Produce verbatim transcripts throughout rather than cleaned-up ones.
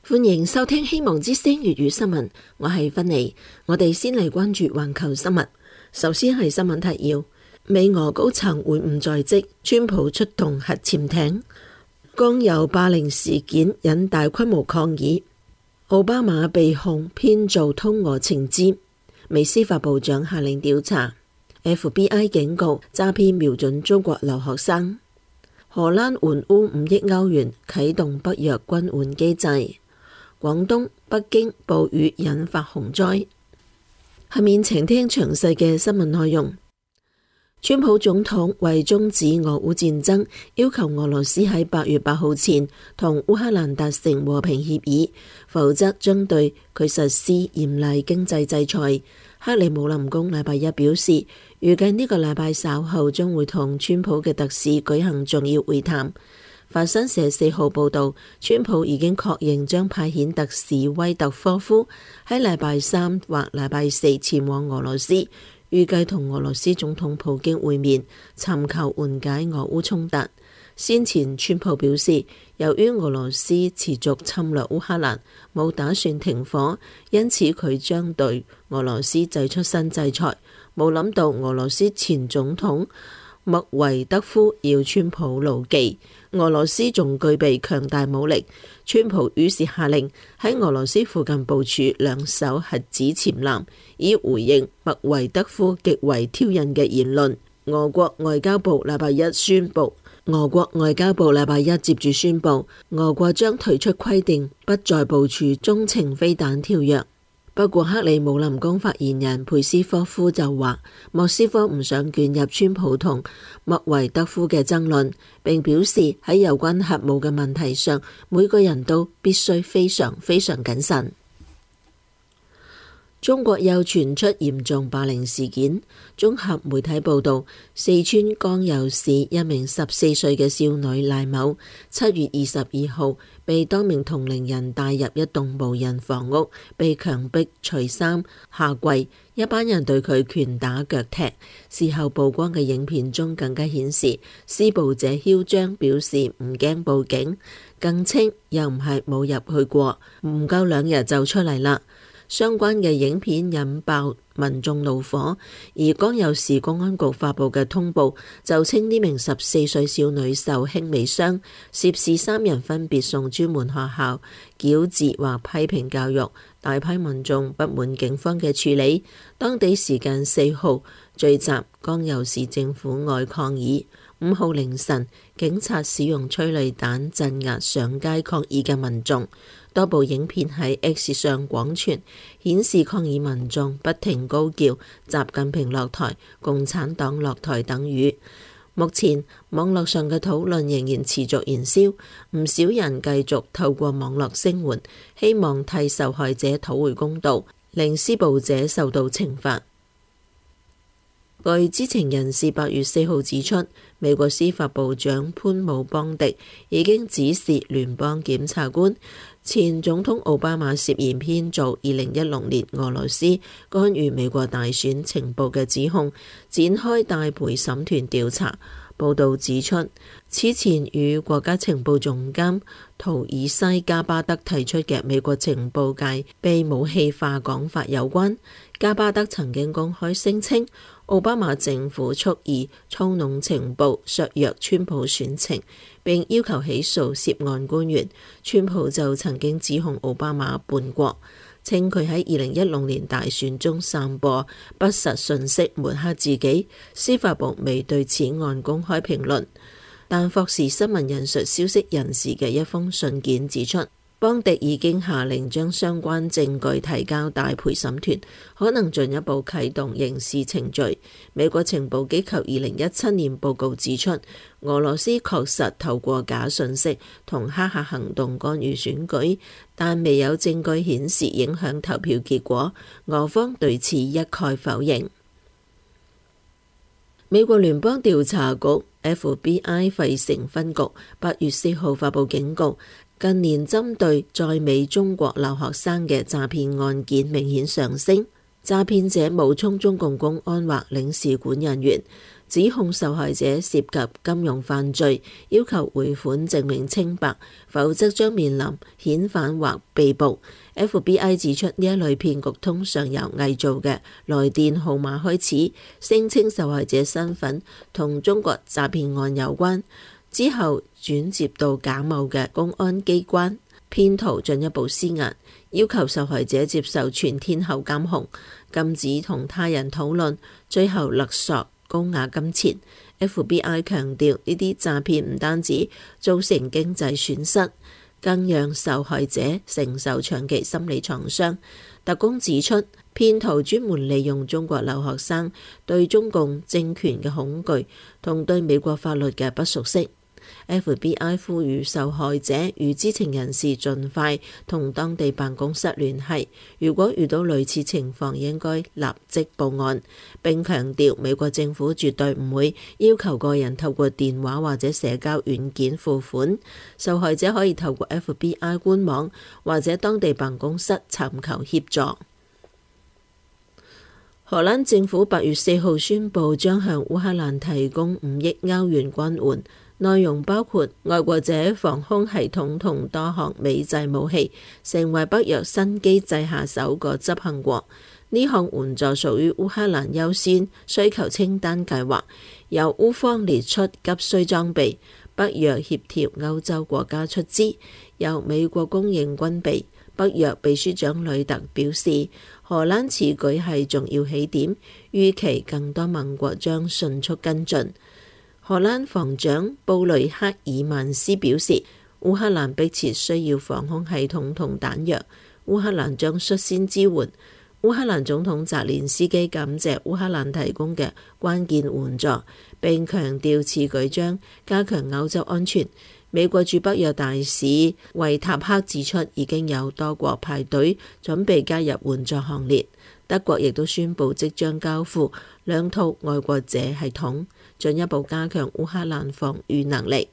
歡迎收聽希望之聲粵語新聞，我係芬妮。我哋先嚟關注環球新聞。首先係新聞提要：美俄高層會晤在即，川普出動核潛艇。剛有霸凌事件引大規模抗議。奧巴馬被控編造通俄情資，美司法部長下令調查。F B I 警告詐騙瞄準中國留學生。荷蘭援烏五億歐元啟動北約軍援機制。廣東、北京暴雨引發洪災。下面請聽詳細嘅新聞內容。川普總統為終止俄烏戰爭，要求俄羅斯喺八月八號前同烏克蘭達成和平協議，否則將對佢實施嚴厲經濟制裁。克里姆林宮禮拜一表示，預計呢個禮拜稍後將會同川普嘅特使舉行重要會談。法新社四號報道，川普已經確認將派遣特使威特科夫喺禮拜三或禮拜四前往俄羅斯，預計同俄羅斯總統普京會面，尋求緩解俄烏衝突。先前川普表示，由於俄羅斯持續侵略烏克蘭，冇打算停火，因此佢將對俄羅斯祭出新制裁。冇諗到俄羅斯前總統麥維德夫要川普牢記，俄羅斯仲具備強大武力。川普於是下令喺俄羅斯附近部署兩艘核子潛艦，以回應麥維德夫極為挑釁嘅言論。俄國外交部禮拜一宣布，俄國外交部禮拜一接住宣布，俄國將退出規定，不再部署中程飛彈條約。不過克里姆林宮發言人佩斯科夫就話，莫斯科唔想捲入川普同麥維德夫嘅爭論，並表示喺有關核武嘅問題上，每個人都必須非常非常謹慎。中國又傳出嚴重霸凌事件。綜合媒體報道，四川江油市一名十四歲嘅少女賴某，七月二十二號被多名同齡人帶入一棟無人房屋，被強迫除衫下跪，一班人對佢拳打腳踢。事後曝光嘅影片中更加顯示，施暴者囂張表示唔驚報警，更稱又唔係冇入去過，唔夠兩日就出嚟啦。相關嘅影片引爆民眾怒火，而江油市公安局發布嘅通報就稱呢名十四歲少女受輕微傷，涉事三人分別送專門學校矯治或批評教育。大批民眾不滿警方嘅處理，當地時間四號聚集江油市政府外抗議。五號凌晨，警察使用催淚彈鎮壓上街抗議嘅民眾。多部影片喺 X 上廣傳，顯示抗議民眾不停高叫習近平落台、共產黨落台等語。目前網絡上嘅討論仍然持續燃燒，唔少人繼續透過網絡聲援，希望替受害者討回公道，令施暴者受到懲罰。據知情人士八月四號指出，美國司法部長潘姆邦迪已經指示聯邦檢察官，前總統奧巴馬涉嫌編造二零一六年俄羅斯干預美國大選情報嘅指控，展開大陪審團調查。報道指出，此前與國家情報總監圖爾西加巴德提出嘅美國情報界被武器化講法有關。加巴德曾經公開聲稱，奧巴馬政府蓄意操弄情報，削弱川普選情，並要求起訴涉案官員。川普就曾經指控奧巴馬叛國，稱佢喺二零一六年大選中散播不實信息，抹黑自己。司法部未對此案公開評論，但霍士新聞引述消息人士嘅一封信件指出，邦迪已經下令將相關證據提交大陪審團，可能進一步啟動刑事程序。美國情報機構二零一七年報告指出，俄羅斯確實透過假信息同黑客行動干預選舉，但未有證據顯示影響投票結果。俄方對此一概否認。美國聯邦調查局 F B I 費城分局八月四號發布警告，近年針對在美中國留學生嘅詐騙案件明顯上升，詐騙者冒充中共公安或領事館人員， 指控受害者涉及金融犯罪，要求匯款證明清白，否則將面臨遣返或被捕。F B I 指出，呢一類騙局通常由偽造嘅來電號碼開始，聲稱受害者身份同中國詐騙案有關，之後轉接到假冒嘅公安機關，騙徒進一步施壓，要求受害者接受全天候監控，禁止同他人討論，最後勒索高額金錢。F B I 強調呢啲詐騙唔單止造成經濟損失，更讓受害者承受長期心理創傷。特工指出，騙徒專門利用中國留學生對中共政權嘅恐懼同對美國法律嘅不熟悉。F B I 呼籲受害者與知情人士盡快同當地辦公室聯繫，如果遇到類似情況應該立即報案，並強調美國政府絕對唔會要求個人透過電話或者社交軟件付款。受害者可以透過 F B I 官網或者當地辦公室尋求協助。荷蘭政府八月四號宣布將向烏克蘭提供五億歐元軍援，內容包括愛國者防空系統同多項美製武器，成為北約新機制下首個執行國。呢項援助屬於烏克蘭優先需求清單計劃，由烏方列出急需裝備，北約協調歐洲國家出資，由美國供應軍備。北約秘書長呂特表示，荷蘭此舉係重要起點，預期更多盟國將迅速跟進。荷蘭防長布雷克爾曼斯表示，烏克蘭迫切需要防空系統同彈藥，烏克蘭將率先支援。烏克蘭總統澤連斯基感謝烏克蘭提供嘅關鍵援助，並強調此舉將加強歐洲安全。美國駐北約大使維塔克指出，已經有多國排隊準備加入援助行列。德國亦都宣布即將交付兩套愛國者系統，進一步加強烏克蘭防禦能力。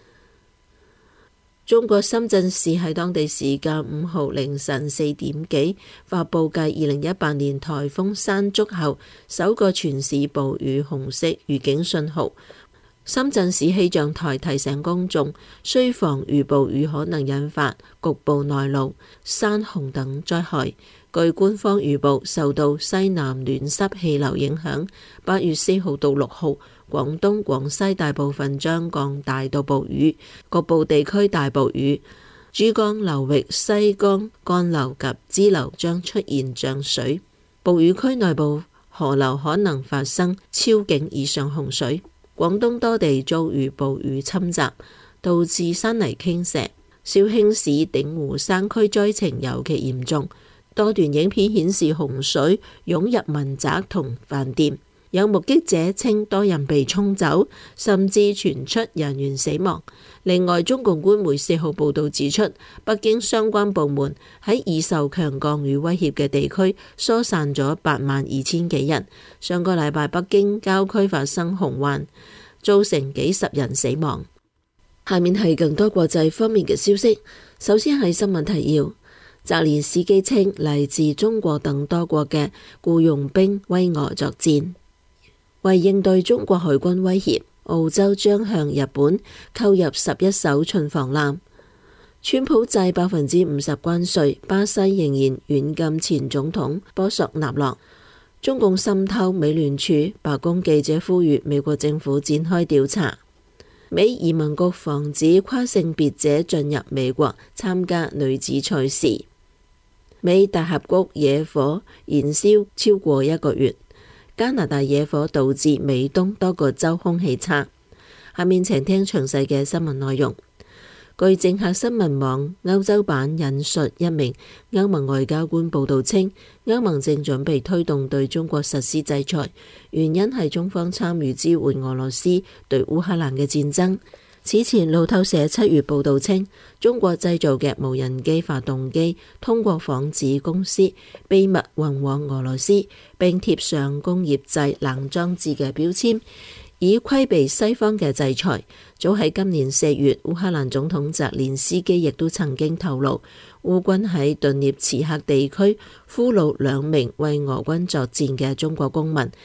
中國深圳市喺當地時間五號凌晨四點幾發佈繼二零一八年颱風山竹後首個全市暴雨紅色預警信號。深圳市氣象台提醒公眾，需防禦暴雨可能引發局部內澇、山洪等災害。據官方預報，受到西南暖濕氣流影響，八月四號到六號，廣東、廣西大部分將降大到暴雨，局部地區大暴雨。珠江流域、西江幹流及支流將出現漲水，暴雨區內部河流可能發生超警以上洪水。廣東多地遭遇暴雨侵襲，導致山泥傾瀉。肇慶市鼎湖山區災情尤其嚴重，多段影片顯示洪水湧入民宅同飯店，有目擊者稱多人被沖走，甚至傳出人員死亡。另外，中共官媒四號報導指出，北京相關部門喺已受強降雨威脅嘅地區疏散咗八萬二千幾人。上個禮拜北京郊區發生洪患，造成幾十人死亡。下面係更多國際方面嘅消息。首先係新聞提要，澤連斯基稱嚟自中國等多國嘅僱傭兵為俄作戰。為應對中國海軍威脅，澳洲將向日本購入十一艘巡防艦。川普制百分之五十關稅，巴西仍然軟禁前總統波索納羅。中共滲透美聯儲，白宮記者呼籲美國政府展開調查。美移民局防止跨性別者進入美國參加女子賽事。美大峽谷野火燃燒超過一個月。加拿大野火導致美東多個州空氣差。下面請聽詳細嘅新聞內容。據政客新聞網歐洲版引述一名歐盟外交官報道稱，歐盟正準備推動對中國實施制裁，原因係中方參與支援俄羅斯對烏克蘭嘅戰爭。此前路透社七月報道稱，中國製造嘅無人機發動機通過仿製公司秘密運往俄羅斯，並貼上工業製冷裝置嘅標籤，以規避西方嘅制裁。早喺今年四月，烏克蘭總統澤連斯基亦都曾經透露，烏軍喺頓涅茨克地區俘虜兩名為俄軍作戰嘅中國公民，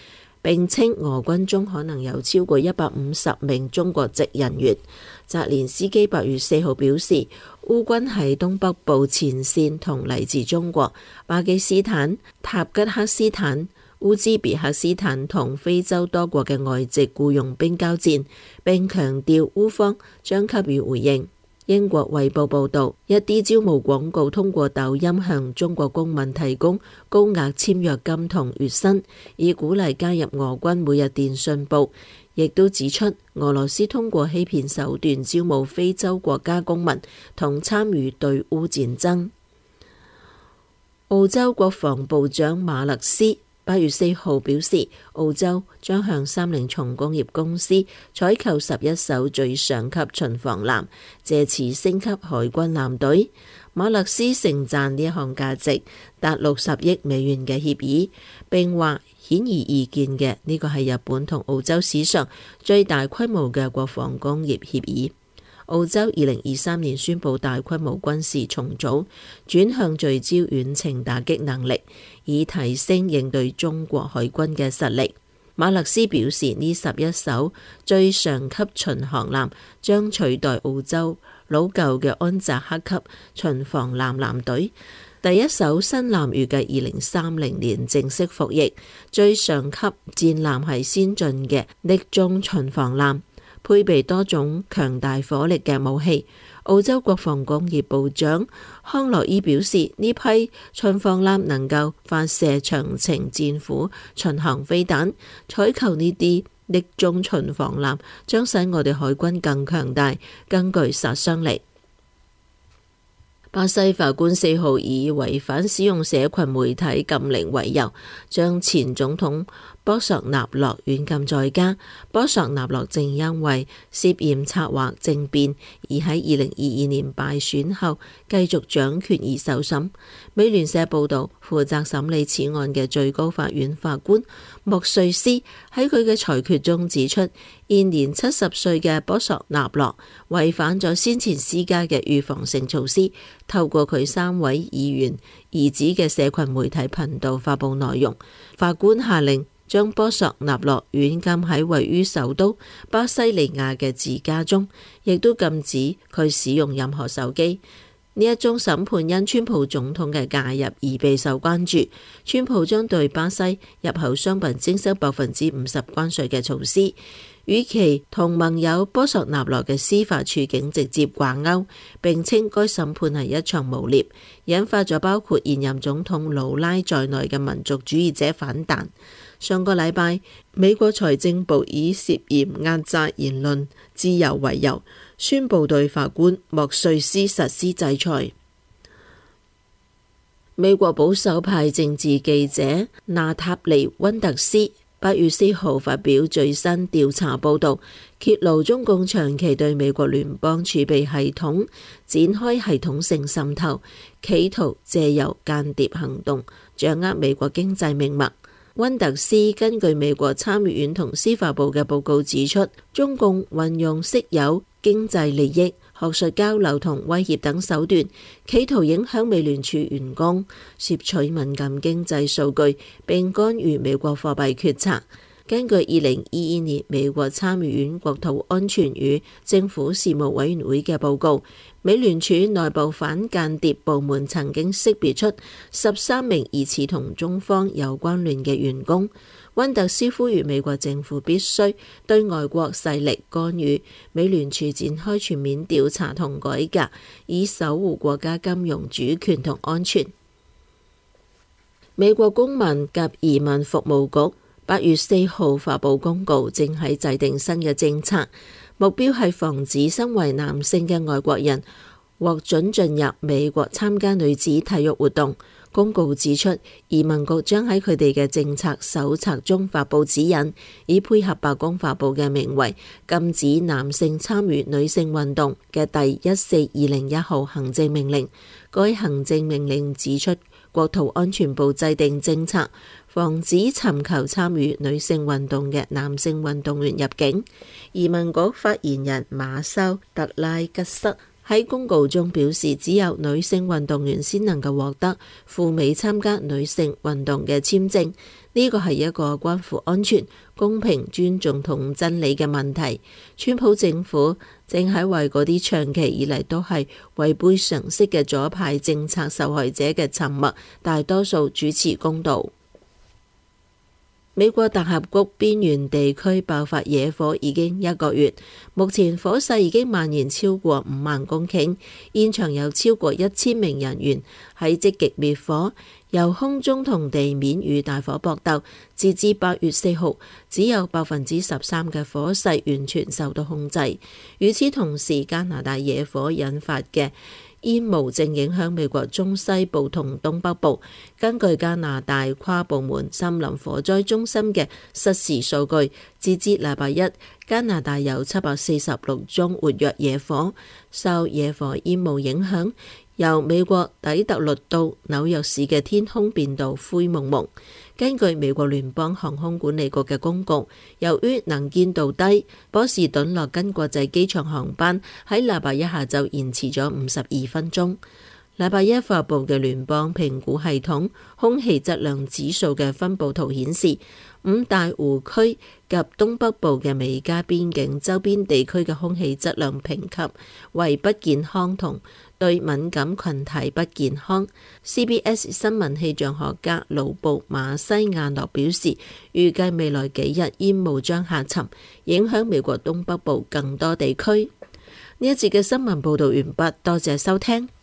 並稱俄軍中可能有超過一百五十名中國籍人員。澤連斯基八月四號表示，烏軍喺東北部前線同嚟自中國、巴基斯坦、塔吉克斯坦、烏茲別克斯坦同非洲多國嘅外籍僱傭兵交戰，並強調烏方將給予回應。英國衛報報導，一啲招募廣告通過抖音向中國公民提供高額簽約金同月薪，以鼓勵加入俄軍每日電訊報，亦都指出俄羅斯通過欺騙手段招募非洲國家公民同參與對烏戰爭。澳洲國防部長馬勒斯八月四號表示，澳洲將向三菱重工業公司採購十一艘最上級巡防艦，藉此升級海軍艦隊。馬勒斯盛讚呢一項價值達六十億美元嘅協議，並話顯而易見嘅呢個係日本同澳洲史上最大規模嘅國防工業協議。澳洲二零二三年宣布大規模軍事重組，轉向聚焦遠程打擊能力，以提升應對中國海軍嘅實力。馬勒斯表示，呢十一艘最上級巡航艦將取代澳洲老舊嘅安扎克級巡防艦艦隊。第一艘新艦預計二零三零年正式服役。最上級戰艦係先進嘅匿蹤巡防艦，配備多種強大火力嘅武器。澳洲國防工業部長康諾伊表示，呢批巡防艦能夠發射長程戰斧巡航飛彈。採購呢啲匿蹤巡防艦將使我哋海軍更強大、更具殺傷力。巴西法官四號以違反使用社群媒體禁令為由，將前總統波索納洛軟禁在家。波索納洛正因為涉嫌策劃政變而喺二零二二年敗選後繼續掌權而受審。美聯社報道，負責審理此案嘅最高法院法官莫瑞斯喺佢嘅裁決中指出，現年七十歲嘅波索納洛違反咗先前施加嘅預防性措施，透過佢三位議員兒子嘅社群媒體頻道發佈內容。法官下令將波索納洛軟禁喺位於首都巴西利亞嘅自家中，亦都禁止佢使用任何手機。呢一宗審判因川普總統嘅介入而備受關注。川普將對巴西入口商品徵收百分之五十關稅嘅措施，與其同盟友波索納羅嘅司法處境直接掛鈎，並稱該審判係一場誣衊，引發咗包括現任總統魯拉在內嘅民族主義者反彈。上個禮拜，美國財政部以涉嫌壓榨言論自由為由，宣布對法官莫瑞斯實施制裁。美國保守派政治記者娜塔莉·溫特斯八月四號發表最新調查報導，揭露中共長期對美國聯邦儲備系統展開系統性滲透，企圖借由間諜行動掌握美國經濟命脈。溫特斯根據美國參議院同司法部嘅報告指出，中共運用昔有經濟利益、學術交流同威脅等手段，企圖影響美聯儲員工，攝取敏感經濟數據，並干預美國貨幣決策。根據二零二二年美國參議院國土安全與政府事務委員會嘅報告，美聯儲內部反間諜部門曾經識別出十三名疑似同中方有關聯嘅員工。溫特斯呼籲美國政府必須對外國勢力干預美聯儲展開全面調查同改革，以守護國家金融主權同安全。美國公民及移民服務局八月四號發佈公告，正喺制定新嘅政策，目標係防止身為男性嘅外國人獲准進入美國參加女子體育活動。公告指出，移民局將喺佢哋嘅政策手冊中發佈指引，以配合白宮發佈嘅名為《禁止男性參與女性運動》嘅第一四二零一號行政命令。該行政命令指出，國土安全部制定政策，防止尋求參與女性運動嘅男性運動員入境。移民局發言人馬修特拉吉塞喺公告中表示，只有女性運動員先能夠獲得赴美參加女性運動嘅簽證。呢個係一個關乎安全、公平、尊重同真理嘅問題。川普政府正喺為嗰啲長期以嚟都係違背常識嘅左派政策受害者嘅沉默大多數主持公道。美國大峽谷邊緣地區爆發野火已經一個月，目前火勢已經蔓延超過五萬公頃，現場有超過一千名人員喺積極滅火，由空中同地面與大火搏鬥。截至八月四號，只有百分之十三嘅火勢完全受到控制。與此同時，加拿大野火引發嘅煙霧正影響美國中西部同東北部。根據加拿大跨部門森林火災中心嘅實時數據，截至禮拜一，加拿大有七百四十六宗活躍野火。受野火煙霧影響，由美國底特律到紐約市嘅天空變到灰蒙蒙。根據美國聯邦航空管理局嘅公告，由於能見度低，波士頓洛根國際機場航班喺禮拜一下晝延遲咗五十二分鐘。禮拜一發布嘅聯邦評估系統空氣質量指數嘅分佈圖顯示，五大湖區及東北部嘅美加邊境周邊地區嘅空氣質量評級為不健康同對敏感群體不健康。C B S 新聞氣象學家魯布馬西亞諾表示，預計未來幾日煙霧將下沉，影響美國東北部更多地區。呢一節嘅新聞報導完畢，多謝收聽。